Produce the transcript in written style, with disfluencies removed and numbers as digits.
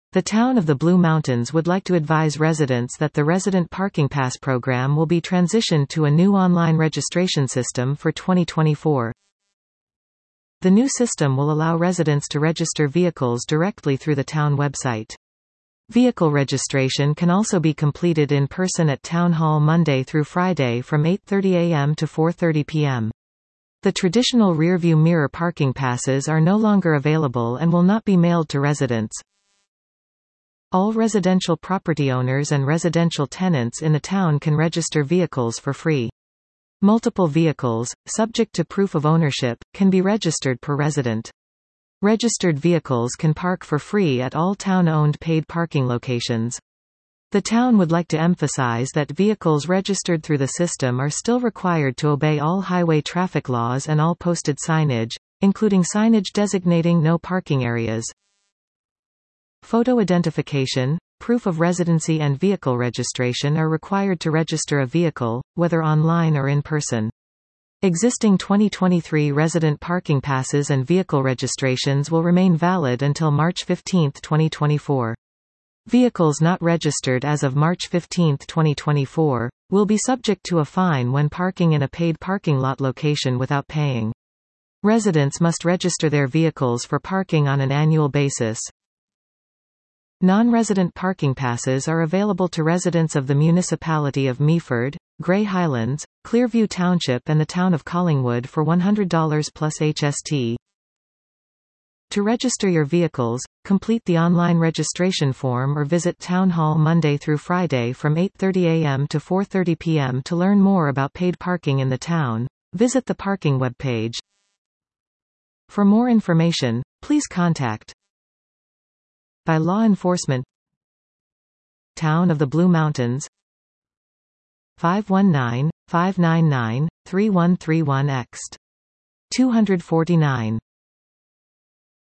The Town of the Blue Mountains would like to advise residents that the Resident Parking Pass program will be transitioned to a new online registration system for 2024. The new system will allow residents to register vehicles directly through the town website. Vehicle registration can also be completed in person at Town Hall Monday through Friday from 8:30 a.m. to 4:30 p.m. The traditional rearview mirror parking passes are no longer available and will not be mailed to residents. All residential property owners and residential tenants in the town can register vehicles for free. Multiple vehicles, subject to proof of ownership, can be registered per resident. Registered vehicles can park for free at all town-owned paid parking locations. The town would like to emphasize that vehicles registered through the system are still required to obey all highway traffic laws and all posted signage, including signage designating no parking areas. Photo identification, proof of residency and vehicle registration are required to register a vehicle, whether online or in person. Existing 2023 resident parking passes and vehicle registrations will remain valid until March 15, 2024. Vehicles not registered as of March 15, 2024, will be subject to a fine when parking in a paid parking lot location without paying. Residents must register their vehicles for parking on an annual basis. Non-resident parking passes are available to residents of the municipality of Meaford, Grey Highlands, Clearview Township and the town of Collingwood for $100 plus HST. To register your vehicles, complete the online registration form or visit Town Hall Monday through Friday from 8:30 a.m. to 4:30 p.m. to learn more about paid parking in the town. Visit the parking webpage. For more information, please contact by law enforcement, Town of the Blue Mountains, 519-599-3131 Ext. 249.